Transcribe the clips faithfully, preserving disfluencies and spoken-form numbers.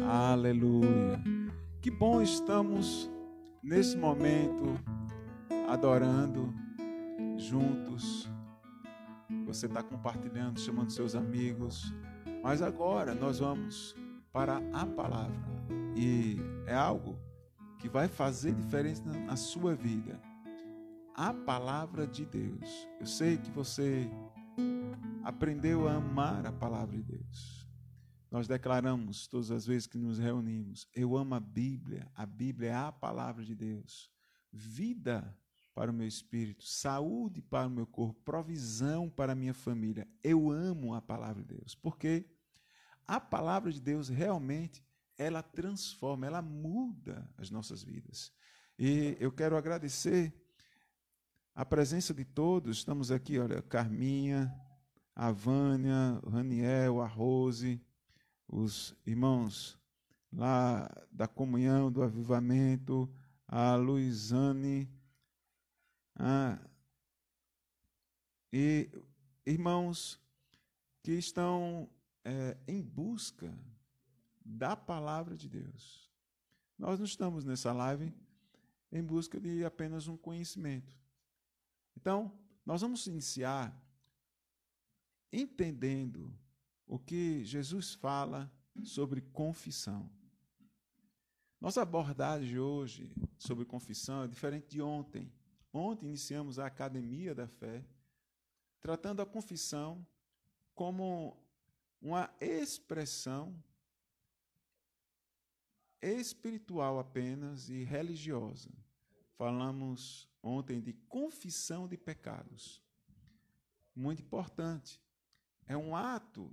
Aleluia. Que bom estamos nesse momento adorando juntos. Você está compartilhando, chamando seus amigos. Mas agora nós vamos para a palavra. E é algo que vai fazer diferença na sua vida. A palavra de Deus. Eu sei que você aprendeu a amar a palavra de Deus. Nós declaramos todas as vezes que nos reunimos: eu amo a Bíblia, a Bíblia é a palavra de Deus, vida para o meu espírito, saúde para o meu corpo, provisão para a minha família. Eu amo a palavra de Deus, porque a palavra de Deus realmente, ela transforma, ela muda as nossas vidas. E eu quero agradecer a presença de todos. Estamos aqui, olha, Carminha, a Vânia, o Raniel, a Rose, os irmãos lá da comunhão, do avivamento, a Luizane, a, e irmãos que estão é, em busca da palavra de Deus. Nós não estamos nessa live em busca de apenas um conhecimento. Então, nós vamos iniciar entendendo o que Jesus fala sobre confissão. Nossa abordagem hoje sobre confissão é diferente de ontem. Ontem iniciamos a Academia da Fé, tratando a confissão como uma expressão espiritual apenas e religiosa. Falamos ontem de confissão de pecados. Muito importante. É um ato.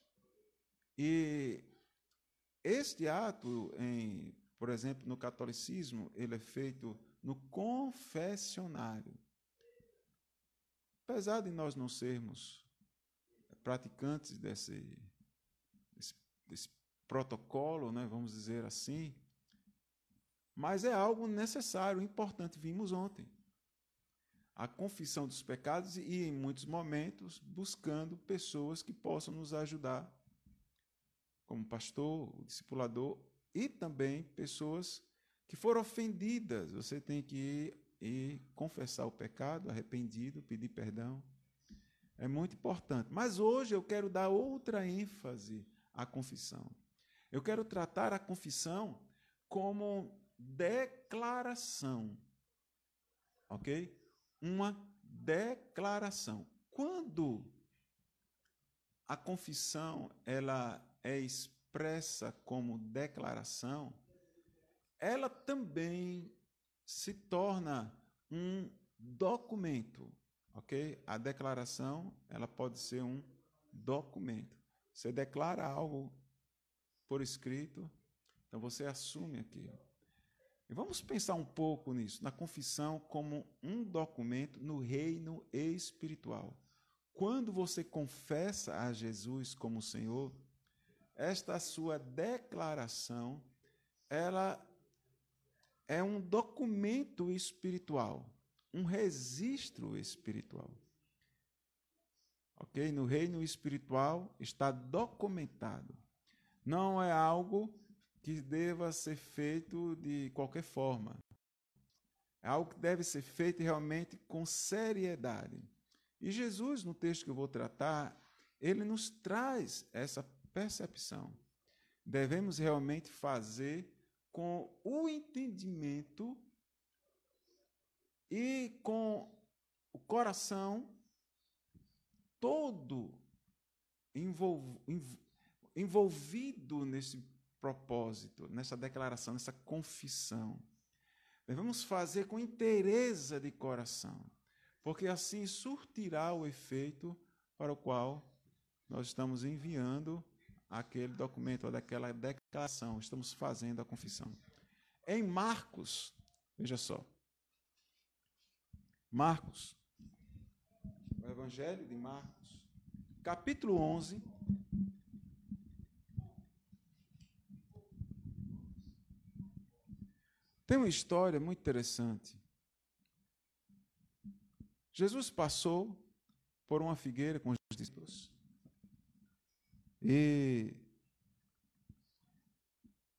E este ato, em, por exemplo, no catolicismo, ele é feito no confessionário. Apesar de nós não sermos praticantes desse, desse, desse protocolo, né, vamos dizer assim, mas é algo necessário, importante. Vimos ontem a confissão dos pecados e, em muitos momentos, buscando pessoas que possam nos ajudar, como pastor, o discipulador, e também pessoas que foram ofendidas. Você tem que ir e confessar o pecado, arrependido, pedir perdão. É muito importante. Mas hoje eu quero dar outra ênfase à confissão. Eu quero tratar a confissão como declaração. Ok? Uma declaração. Quando a confissão ela é expressa como declaração, ela também se torna um documento, ok? A declaração ela pode ser um documento. Você declara algo por escrito, então você assume aquilo. E vamos pensar um pouco nisso, na confissão como um documento no reino espiritual. Quando você confessa a Jesus como Senhor, esta sua declaração, ela é um documento espiritual, um registro espiritual. Ok? No reino espiritual está documentado. Não é algo que deva ser feito de qualquer forma. É algo que deve ser feito realmente com seriedade. E Jesus, no texto que eu vou tratar, ele nos traz essa percepção. Devemos realmente fazer com o entendimento e com o coração todo envolvido nesse propósito, nessa declaração, nessa confissão. Devemos fazer com inteireza de coração, porque assim surtirá o efeito para o qual nós estamos enviando aquele documento, ou daquela declaração, estamos fazendo a confissão. Em Marcos, veja só, Marcos, o Evangelho de Marcos, capítulo onze, tem uma história muito interessante. Jesus passou por uma figueira com os discípulos. E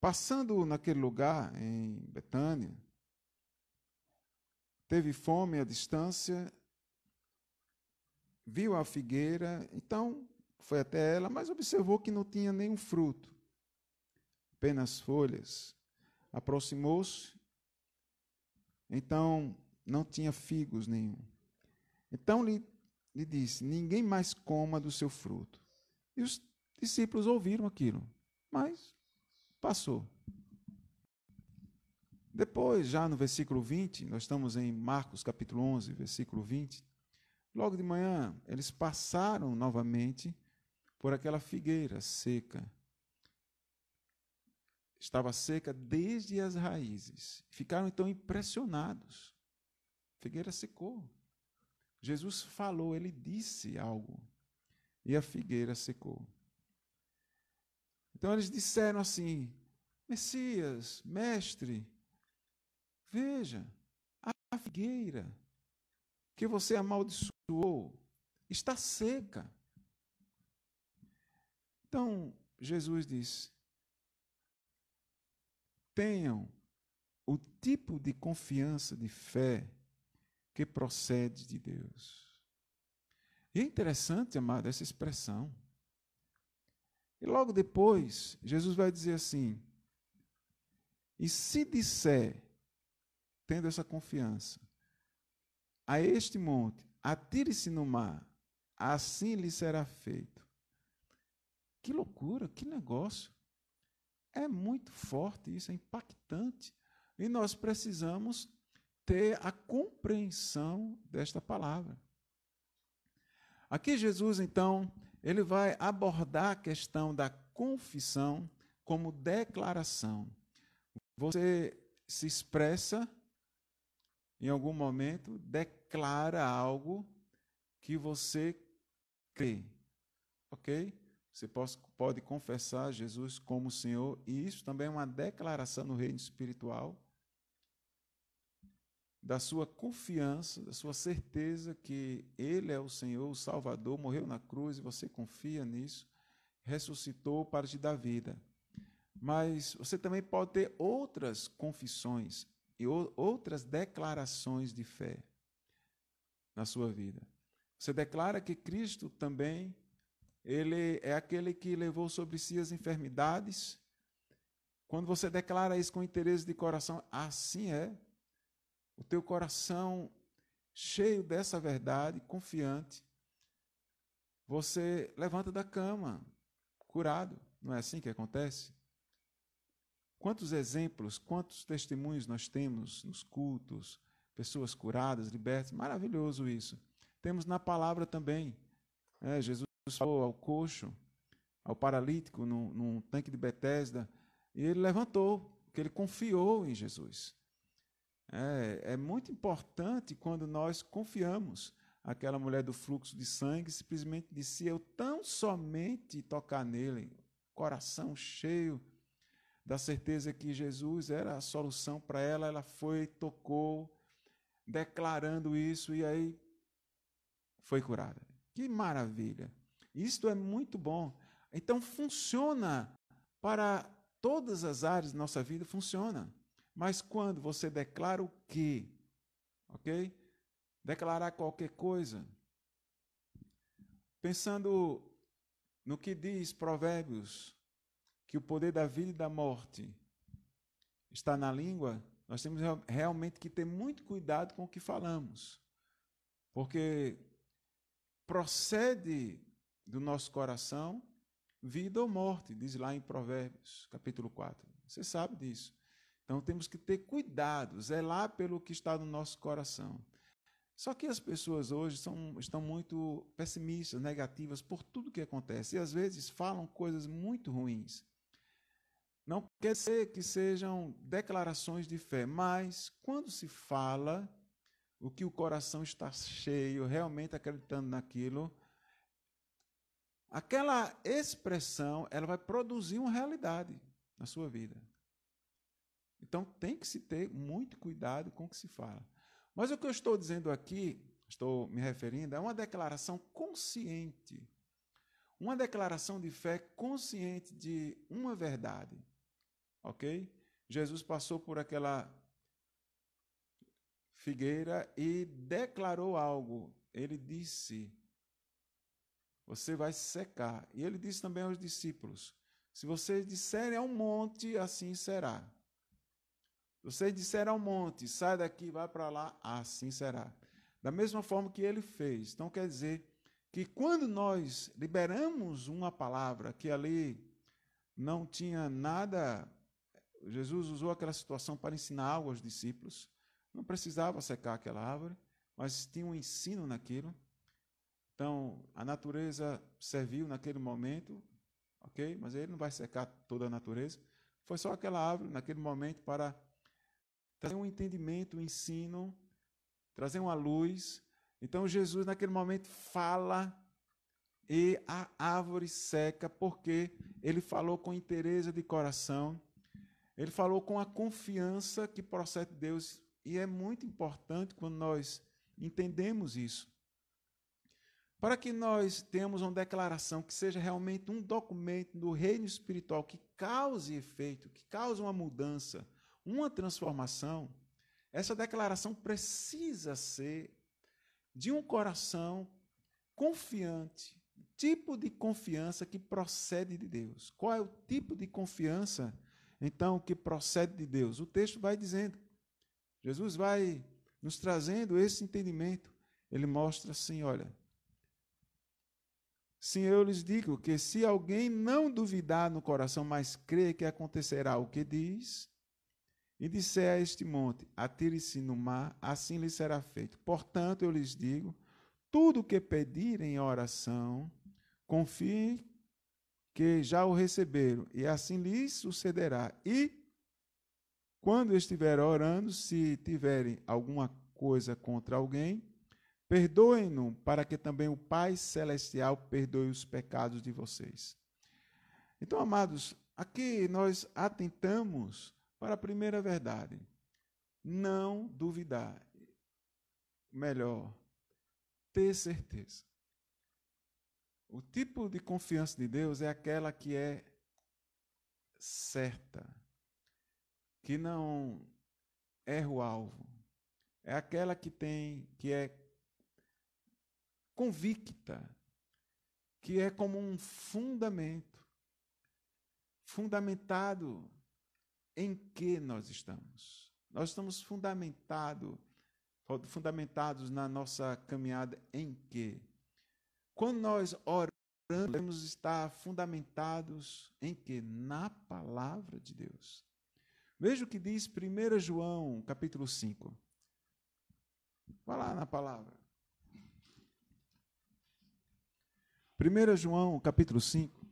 Passando naquele lugar, em Betânia, teve fome à distância, viu a figueira, então foi até ela, mas observou que não tinha nenhum fruto, apenas folhas. Aproximou-se, então não tinha figos nenhum. Então lhe, lhe disse: ninguém mais coma do seu fruto. E os discípulos ouviram aquilo, mas passou. Depois, já no versículo vinte, nós estamos em Marcos capítulo onze, versículo vinte, logo de manhã, eles passaram novamente por aquela figueira seca. Estava seca desde as raízes. Ficaram então impressionados. A figueira secou. Jesus falou, ele disse algo. E a figueira secou. Então eles disseram assim: Messias, mestre, veja, a figueira que você amaldiçoou está seca. Então Jesus disse: tenham o tipo de confiança, de fé que procede de Deus. E é interessante, amado, essa expressão. E logo depois, Jesus vai dizer assim: e se disser, tendo essa confiança, a este monte, atire-se no mar, assim lhe será feito. Que loucura, que negócio. É muito forte isso, é impactante. E nós precisamos ter a compreensão desta palavra. Aqui Jesus, então, ele vai abordar a questão da confissão como declaração. Você se expressa, em algum momento, declara algo que você crê. Ok? Você pode confessar Jesus como Senhor, e isso também é uma declaração no reino espiritual, da sua confiança, da sua certeza que Ele é o Senhor, o Salvador, morreu na cruz, e você confia nisso, ressuscitou para te dar vida. Mas você também pode ter outras confissões e outras declarações de fé na sua vida. Você declara que Cristo também, Ele é aquele que levou sobre si as enfermidades. Quando você declara isso com interesse de coração, assim é. O teu coração cheio dessa verdade, confiante, você levanta da cama, curado. Não é assim que acontece? Quantos exemplos, quantos testemunhos nós temos nos cultos, pessoas curadas, libertas, maravilhoso isso. Temos na palavra também. É, Jesus falou ao coxo, ao paralítico, num, num tanque de Betesda, e ele levantou, porque ele confiou em Jesus. É, é muito importante quando nós confiamos. Aquela mulher do fluxo de sangue simplesmente disse: eu tão somente tocar nele, coração cheio da certeza que Jesus era a solução para ela, ela foi, tocou, declarando isso, e aí foi curada. Que maravilha! Isto é muito bom. Então funciona para todas as áreas da nossa vida, funciona. Mas quando você declara o quê? Ok? Declarar qualquer coisa. Pensando no que diz Provérbios, que o poder da vida e da morte está na língua, nós temos realmente que ter muito cuidado com o que falamos. Porque procede do nosso coração vida ou morte, diz lá em Provérbios, capítulo quatro. Você sabe disso. Então temos que ter cuidado, zelar pelo que está no nosso coração. Só que as pessoas hoje são, estão muito pessimistas, negativas por tudo que acontece. E às vezes falam coisas muito ruins. Não quer dizer que sejam declarações de fé, mas quando se fala o que o coração está cheio, realmente acreditando naquilo, aquela expressão, ela vai produzir uma realidade na sua vida. Então tem que se ter muito cuidado com o que se fala. Mas o que eu estou dizendo aqui, estou me referindo, é uma declaração consciente. Uma declaração de fé consciente de uma verdade. ok? Jesus passou por aquela figueira e declarou algo. Ele disse: você vai secar. E ele disse também aos discípulos: se vocês disserem ao monte, assim será. Se vocês disserem ao monte, sai daqui, vai para lá, assim será. Da mesma forma que ele fez. Então quer dizer que quando nós liberamos uma palavra que ali não tinha nada, Jesus usou aquela situação para ensinar algo aos discípulos. Não precisava secar aquela árvore, mas tinha um ensino naquilo. Então, a natureza serviu naquele momento, ok? Mas ele não vai secar toda a natureza. Foi só aquela árvore, naquele momento, para trazer um entendimento, um ensino, trazer uma luz. Então, Jesus, naquele momento, fala e a árvore seca, porque ele falou com inteireza de coração, ele falou com a confiança que procede de Deus. E é muito importante quando nós entendemos isso. Para que nós tenhamos uma declaração que seja realmente um documento do reino espiritual que cause efeito, que cause uma mudança, uma transformação, essa declaração precisa ser de um coração confiante, tipo de confiança que procede de Deus. Qual é o tipo de confiança, então, que procede de Deus? O texto vai dizendo, Jesus vai nos trazendo esse entendimento. Ele mostra assim, olha, sim, eu lhes digo que se alguém não duvidar no coração, mas crer que acontecerá o que diz, e disser a este monte, atire-se no mar, assim lhe será feito. Portanto, eu lhes digo, tudo o que pedirem em oração, confiem que já o receberam, e assim lhes sucederá. E, quando estiverem orando, se tiverem alguma coisa contra alguém, perdoem-no, para que também o Pai Celestial perdoe os pecados de vocês. Então, amados, aqui nós atentamos para a primeira verdade. Não duvidar. Melhor, ter certeza. O tipo de confiança de Deus é aquela que é certa, que não erra o alvo. É aquela que tem, que é convicta, que é como um fundamento, fundamentado em que nós estamos. Nós estamos fundamentado, fundamentados na nossa caminhada em que? Quando nós oramos, devemos estar fundamentados em que? Na palavra de Deus. Veja o que diz primeiro João, capítulo cinco. Vai lá na palavra. primeiro João, capítulo cinco.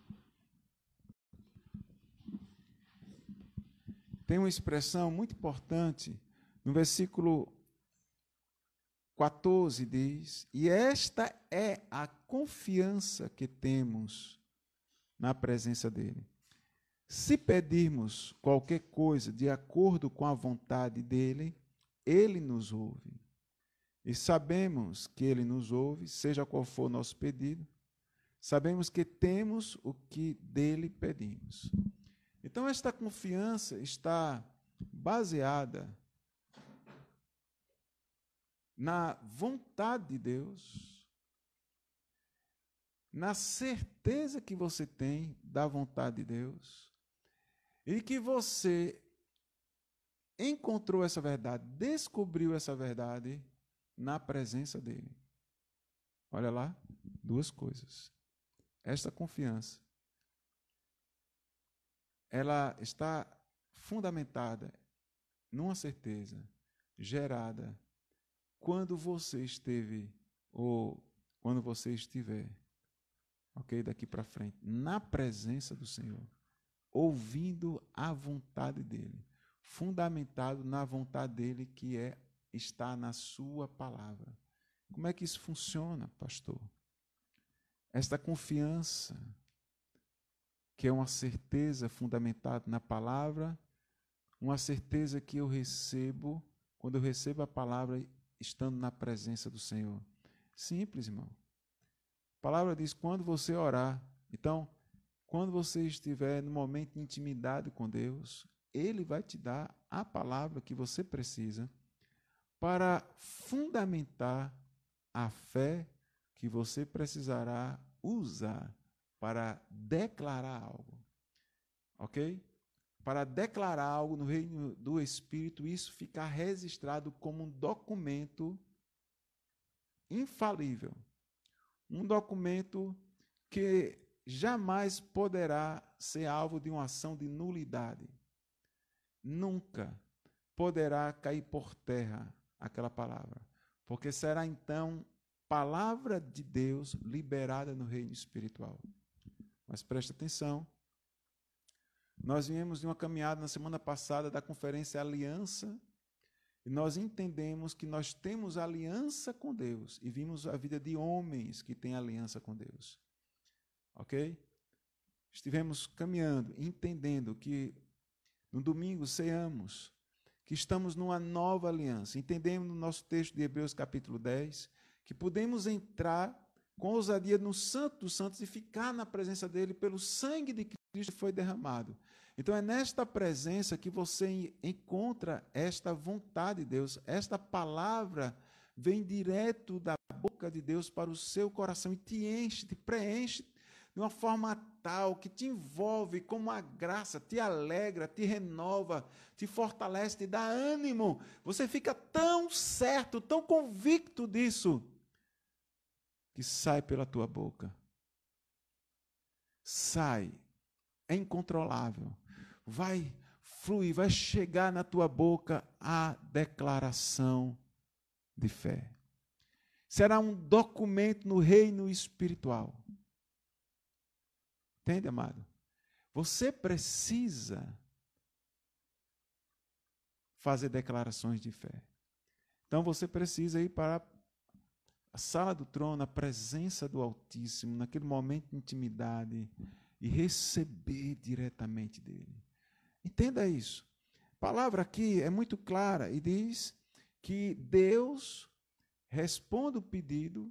Tem uma expressão muito importante. No versículo quatorze diz, e esta é a confiança que temos na presença dele. Se pedirmos qualquer coisa de acordo com a vontade dele, ele nos ouve. E sabemos que ele nos ouve, seja qual for o nosso pedido, sabemos que temos o que dele pedimos. Então, esta confiança está baseada na vontade de Deus, na certeza que você tem da vontade de Deus, e que você encontrou essa verdade, descobriu essa verdade na presença dele. Olha lá, duas coisas. Esta confiança, ela está fundamentada numa certeza gerada quando você esteve, ou quando você estiver, ok, daqui para frente, na presença do Senhor, ouvindo a vontade dele, fundamentado na vontade dele que é, está na sua palavra. Como é que isso funciona, pastor? Esta confiança, que é uma certeza fundamentada na palavra, uma certeza que eu recebo, quando eu recebo a palavra, estando na presença do Senhor. Simples, irmão. A palavra diz, quando você orar. Então, quando você estiver no momento de intimidade com Deus, Ele vai te dar a palavra que você precisa para fundamentar a fé que você precisará usar para declarar algo. Ok? Para declarar algo no reino do Espírito, isso ficar registrado como um documento infalível. Um documento que jamais poderá ser alvo de uma ação de nulidade. Nunca poderá cair por terra aquela palavra, porque será então palavra de Deus liberada no reino espiritual. Mas preste atenção, nós viemos de uma caminhada na semana passada da conferência Aliança, e nós entendemos que nós temos aliança com Deus, e vimos a vida de homens que têm aliança com Deus. Ok? Estivemos caminhando, entendendo que no domingo ceamos, que estamos numa nova aliança. Entendemos no nosso texto de Hebreus capítulo dez, que podemos entrar com ousadia no Santo dos Santos e ficar na presença dele pelo sangue de Cristo que foi derramado. Então é nesta presença que você encontra esta vontade de Deus, esta palavra vem direto da boca de Deus para o seu coração e te enche, te preenche de uma forma tal que te envolve com uma graça, te alegra, te renova, te fortalece, te dá ânimo. Você fica tão certo, tão convicto disso, que sai pela tua boca. Sai, é incontrolável. Vai fluir, vai chegar na tua boca a declaração de fé. Será um documento no reino espiritual. Entende, amado? Você precisa fazer declarações de fé. Então você precisa ir para a sala do trono, a presença do Altíssimo, naquele momento de intimidade, e receber diretamente dele. Entenda isso. A palavra aqui é muito clara e diz que Deus responde o pedido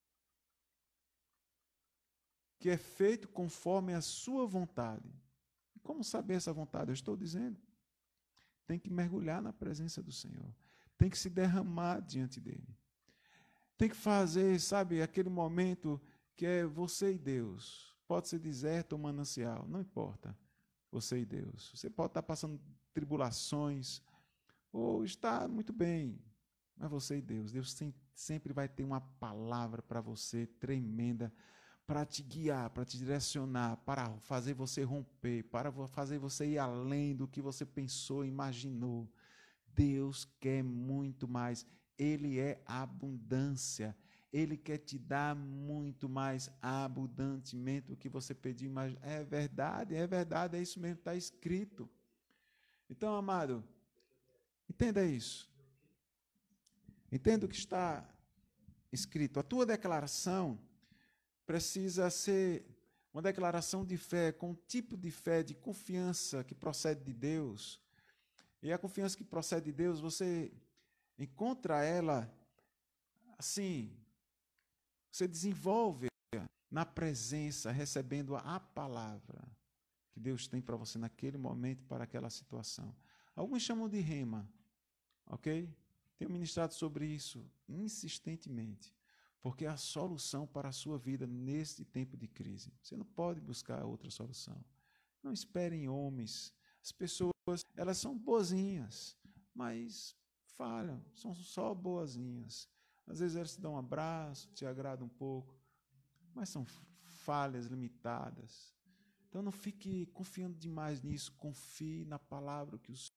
que é feito conforme a sua vontade. Como saber essa vontade? Eu estou dizendo. Tem que mergulhar na presença do Senhor. Tem que se derramar diante dele. Tem que fazer, sabe, aquele momento que é você e Deus. Pode ser deserto ou manancial, não importa. Você e Deus. Você pode estar passando tribulações ou estar muito bem, mas você e Deus. Deus tem, sempre vai ter uma palavra para você tremenda, para te guiar, para te direcionar, para fazer você romper, para fazer você ir além do que você pensou, imaginou. Deus quer muito mais. Ele é abundância. Ele quer te dar muito mais abundantemente do que você pediu. Mas é verdade, é verdade, é isso mesmo, está escrito. Então, amado, entenda isso. Entenda o que está escrito. A tua declaração precisa ser uma declaração de fé, com um tipo de fé, de confiança que procede de Deus. E a confiança que procede de Deus, você encontra ela assim, você desenvolve na presença, recebendo a palavra que Deus tem para você naquele momento, para aquela situação. Alguns chamam de rema, ok? Tenho ministrado sobre isso insistentemente, porque é a solução para a sua vida nesse tempo de crise. Você não pode buscar outra solução. Não espere em homens. As pessoas, elas são boazinhas, mas falham, são só boazinhas. Às vezes elas te dão um abraço, te agradam um pouco, mas são falhas limitadas. Então não fique confiando demais nisso, confie na palavra que o Senhor.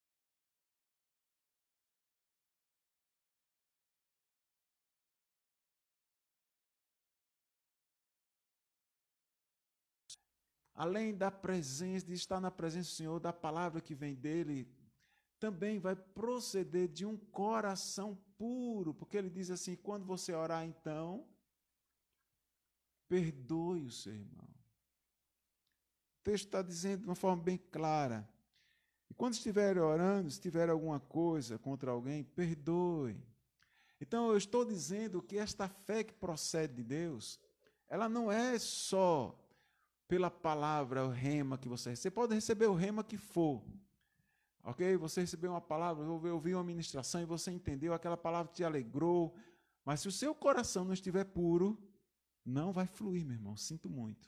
Além da presença, de estar na presença do Senhor, da palavra que vem dele, também vai proceder de um coração puro, porque ele diz assim, quando você orar então, perdoe o seu irmão. O texto está dizendo de uma forma bem clara, e quando estiver orando, se tiver alguma coisa contra alguém, perdoe. Então eu estou dizendo que esta fé que procede de Deus, ela não é só pela palavra, o rema que você recebe. Você pode receber o rema que for. Ok? Você recebeu uma palavra, ouviu uma ministração e você entendeu, aquela palavra te alegrou. Mas se o seu coração não estiver puro, não vai fluir, meu irmão. Sinto muito.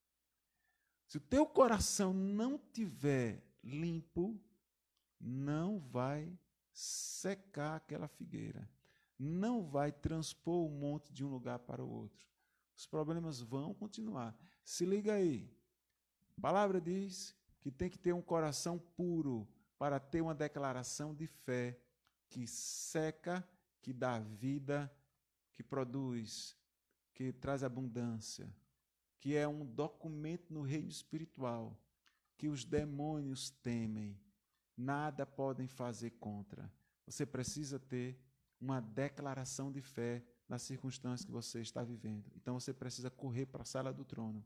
Se o teu coração não tiver limpo, não vai secar aquela figueira. Não vai transpor o monte de um lugar para o outro. Os problemas vão continuar. Se liga aí. A palavra diz que tem que ter um coração puro para ter uma declaração de fé que seca, que dá vida, que produz, que traz abundância, que é um documento no reino espiritual, que os demônios temem. Nada podem fazer contra. Você precisa ter uma declaração de fé nas circunstâncias que você está vivendo. Então você precisa correr para a sala do trono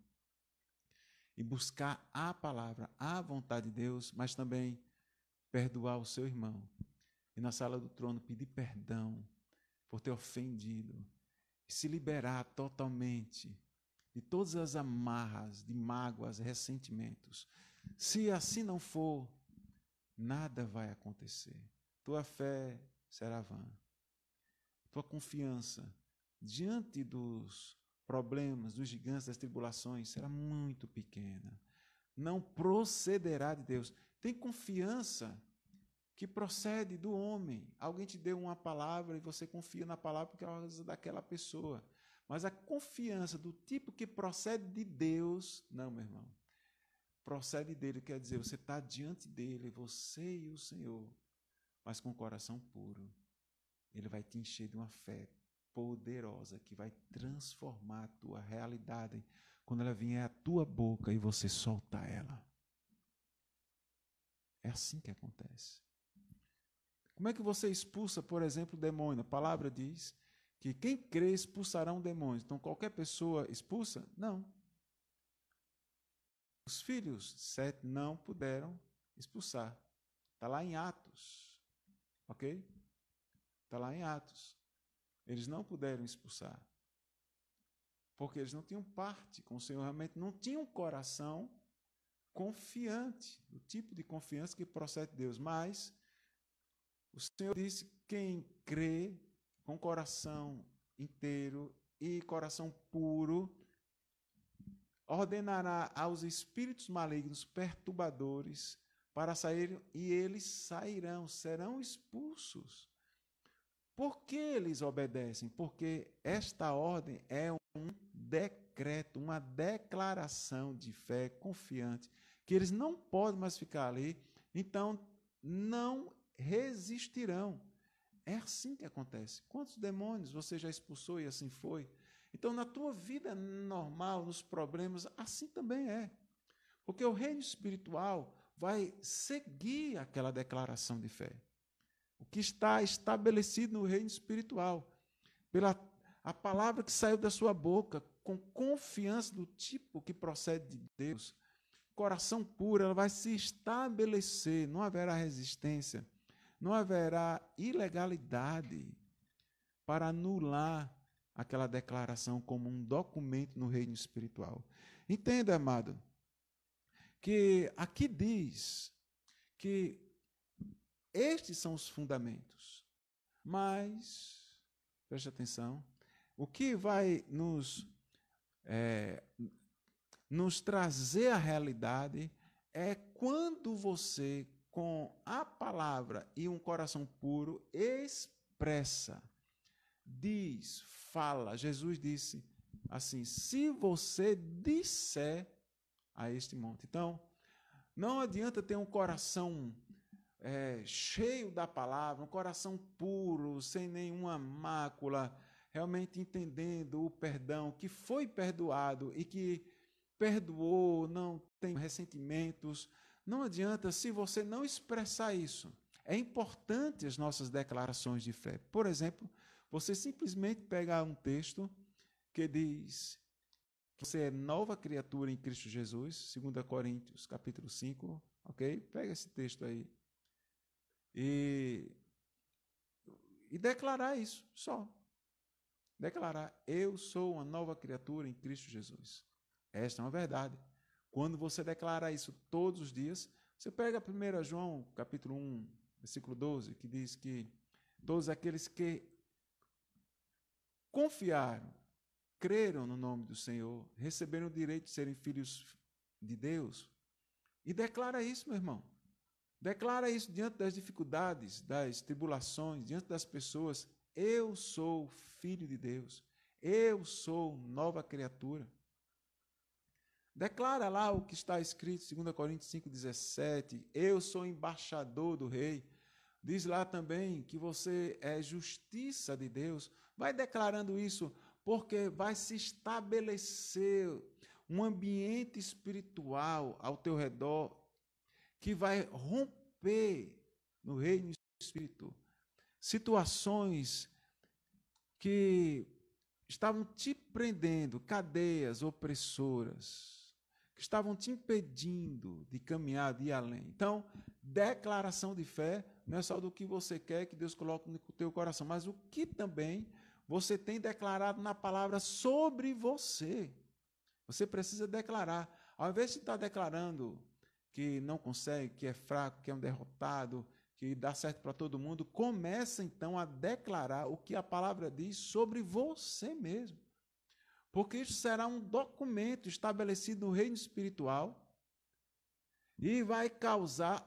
e buscar a palavra, a vontade de Deus, mas também perdoar o seu irmão. E na sala do trono pedir perdão por ter ofendido e se liberar totalmente de todas as amarras, de mágoas, ressentimentos. Se assim não for, nada vai acontecer. Tua fé será vã. Tua confiança diante dos problemas, dos gigantes, das tribulações, será muito pequena. Não procederá de Deus. Tem confiança que procede do homem. Alguém te deu uma palavra e você confia na palavra por causa daquela pessoa. Mas a confiança do tipo que procede de Deus, não, meu irmão. Procede dele, quer dizer, você está diante dele, você e o Senhor, mas com o coração puro. Ele vai te encher de uma fé poderosa que vai transformar a tua realidade quando ela vier à tua boca e você soltar ela. É assim que acontece. Como é que você expulsa, por exemplo, o demônio? A palavra diz que quem crê expulsará um demônio. Então, qualquer pessoa expulsa? Não. Os filhos de Sete não puderam expulsar. Está lá em Atos. Ok? Está lá em Atos. Eles não puderam expulsar. Porque eles não tinham parte com o Senhor, realmente não tinham um coração confiante, o tipo de confiança que procede de Deus. Mas o Senhor disse: quem crê com coração inteiro e coração puro, ordenará aos espíritos malignos perturbadores para saírem, e eles sairão, serão expulsos. Por que eles obedecem? Porque esta ordem é um decreto, uma declaração de fé confiante, que eles não podem mais ficar ali, então não resistirão. É assim que acontece. Quantos demônios você já expulsou e assim foi? Então, na tua vida normal, nos problemas, assim também é. Porque o reino espiritual vai seguir aquela declaração de fé. O que está estabelecido no reino espiritual, pela a palavra que saiu da sua boca, com confiança do tipo que procede de Deus, coração puro, ela vai se estabelecer, não haverá resistência, não haverá ilegalidade para anular aquela declaração como um documento no reino espiritual. Entenda, amado, que aqui diz que estes são os fundamentos, mas, preste atenção, o que vai nos, é, nos trazer a realidade é quando você, com a palavra e um coração puro, expressa, diz, fala. Jesus disse assim: se você disser a este monte. Então, não adianta ter um coração é, cheio da palavra, um coração puro, sem nenhuma mácula, realmente entendendo o perdão, que foi perdoado e que perdoou, não tem ressentimentos. Não adianta se você não expressar isso. É importante as nossas declarações de fé. Por exemplo, você simplesmente pegar um texto que diz que você é nova criatura em Cristo Jesus, dois Coríntios, capítulo cinco, ok? Pega esse texto aí. E, e declarar isso, só. Declarar: eu sou uma nova criatura em Cristo Jesus. Esta é uma verdade. Quando você declara isso todos os dias, você pega primeiro João, capítulo um, versículo doze, que diz que todos aqueles que confiaram, creram no nome do Senhor, receberam o direito de serem filhos de Deus. E declara isso, meu irmão. Declara isso diante das dificuldades, das tribulações, diante das pessoas. Eu sou filho de Deus. Eu sou nova criatura. Declara lá o que está escrito, dois Coríntios cinco, dezessete. Eu sou embaixador do rei. Diz lá também que você é justiça de Deus. Vai declarando isso, porque vai se estabelecer um ambiente espiritual ao teu redor que vai romper no reino do Espírito situações que estavam te prendendo, cadeias opressoras, que estavam te impedindo de caminhar, de ir além. Então, declaração de fé não é só do que você quer que Deus coloque no teu coração, mas o que também você tem declarado na palavra sobre você. Você precisa declarar. Ao invés de estar declarando que não consegue, que é fraco, que é um derrotado, que dá certo para todo mundo, começa então a declarar o que a palavra diz sobre você mesmo. Porque isso será um documento estabelecido no reino espiritual e vai causar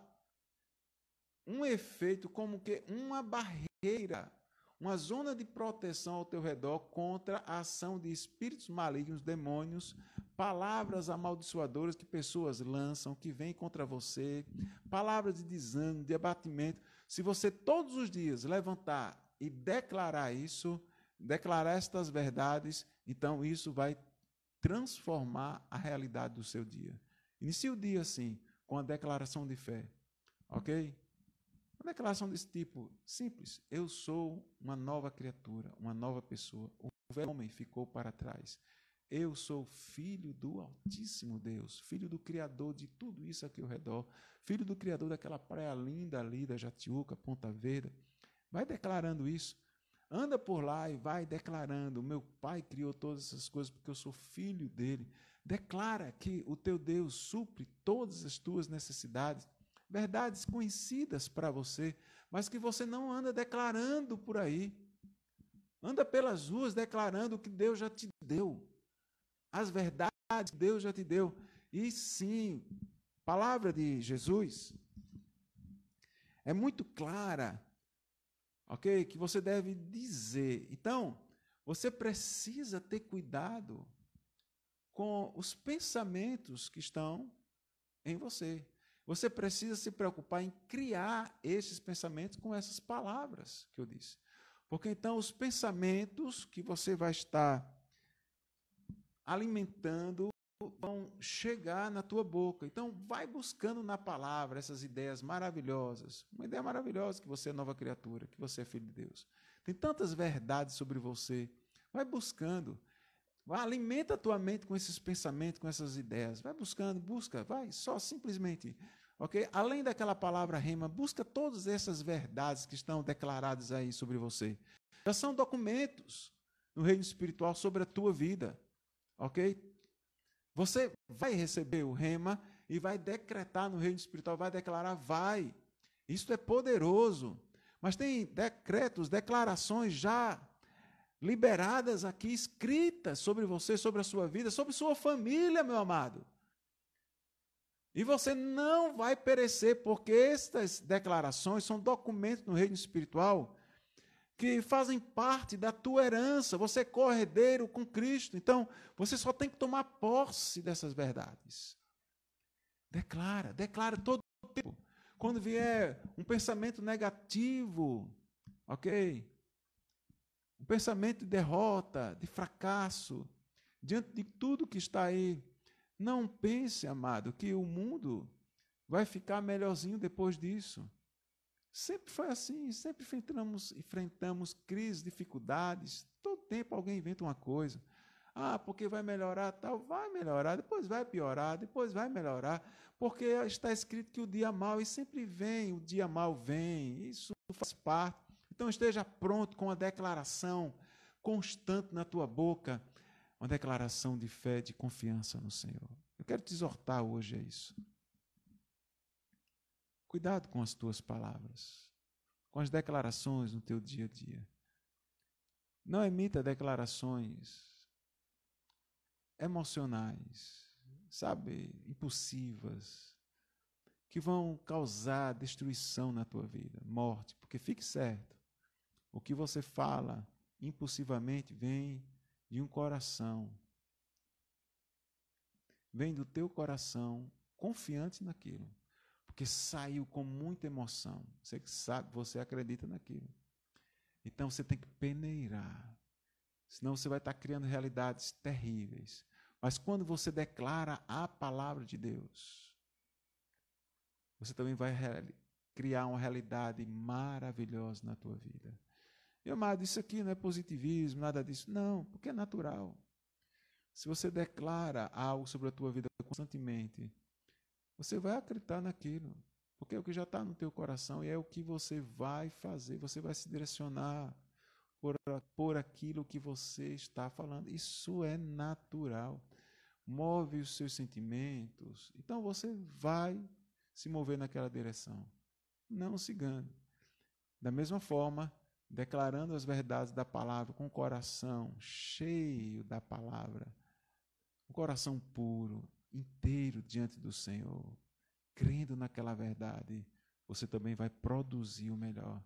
um efeito como que uma barreira, uma zona de proteção ao teu redor contra a ação de espíritos malignos, demônios, palavras amaldiçoadoras que pessoas lançam, que vêm contra você, palavras de desânimo, de abatimento. Se você todos os dias levantar e declarar isso, declarar estas verdades, então isso vai transformar a realidade do seu dia. Inicie o dia assim, com a declaração de fé, ok? Uma declaração desse tipo, simples. Eu sou uma nova criatura, uma nova pessoa. O velho homem ficou para trás. Eu sou filho do Altíssimo Deus, filho do Criador de tudo isso aqui ao redor, filho do Criador daquela praia linda ali da Jatiuca, Ponta Verde. Vai declarando isso. Anda por lá e vai declarando, meu pai criou todas essas coisas porque eu sou filho dele. Declara que o teu Deus supre todas as tuas necessidades, verdades conhecidas para você, mas que você não anda declarando por aí. Anda pelas ruas declarando o que Deus já te deu. As verdades que Deus já te deu. E sim, a palavra de Jesus é muito clara, ok? Que você deve dizer. Então, você precisa ter cuidado com os pensamentos que estão em você. Você precisa se preocupar em criar esses pensamentos com essas palavras que eu disse. Porque então os pensamentos que você vai estar alimentando vão chegar na tua boca. Então, vai buscando na palavra essas ideias maravilhosas. Uma ideia maravilhosa que você é nova criatura, que você é filho de Deus. Tem tantas verdades sobre você. Vai buscando. Vai, alimenta a tua mente com esses pensamentos, com essas ideias. Vai buscando, busca, vai, só simplesmente. Ok? Além daquela palavra rema, busca todas essas verdades que estão declaradas aí sobre você. Já são documentos no reino espiritual sobre a tua vida. Ok? Você vai receber o rema e vai decretar no reino espiritual, vai declarar, vai. Isso é poderoso. Mas tem decretos, declarações já liberadas aqui, escritas sobre você, sobre a sua vida, sobre sua família, meu amado. E você não vai perecer, porque estas declarações são documentos no reino espiritual que fazem parte da tua herança. Você é co-herdeiro com Cristo. Então, você só tem que tomar posse dessas verdades. Declara, declara todo o tempo. Quando vier um pensamento negativo, ok? Um pensamento de derrota, de fracasso, diante de tudo que está aí, não pense, amado, que o mundo vai ficar melhorzinho depois disso. Sempre foi assim, sempre enfrentamos, enfrentamos crises, dificuldades, todo tempo alguém inventa uma coisa. Ah, porque vai melhorar tal, vai melhorar, depois vai piorar, depois vai melhorar, porque está escrito que o dia mau, e sempre vem, o dia mau vem, isso faz parte. Então esteja pronto com a declaração constante na tua boca, uma declaração de fé, de confiança no Senhor. Eu quero te exortar hoje a isso. Cuidado com as tuas palavras, com as declarações no teu dia a dia. Não emita declarações emocionais, sabe, impulsivas, que vão causar destruição na tua vida, morte, porque fique certo, o que você fala impulsivamente vem de um coração, vem do teu coração confiante naquilo, porque saiu com muita emoção, você sabe, você acredita naquilo. Então você tem que peneirar, senão você vai estar criando realidades terríveis. Mas quando você declara a palavra de Deus, você também vai criar uma realidade maravilhosa na tua vida. Meu amado, isso aqui não é positivismo, nada disso. Não, porque é natural. Se você declara algo sobre a tua vida constantemente, você vai acreditar naquilo, porque é o que já está no teu coração e é o que você vai fazer. Você vai se direcionar por, por aquilo que você está falando. Isso é natural. Move os seus sentimentos. Então você vai se mover naquela direção. Não se engane. Da mesma forma, declarando as verdades da palavra com o coração cheio da palavra, um coração puro, inteiro diante do Senhor, crendo naquela verdade, você também vai produzir o melhor.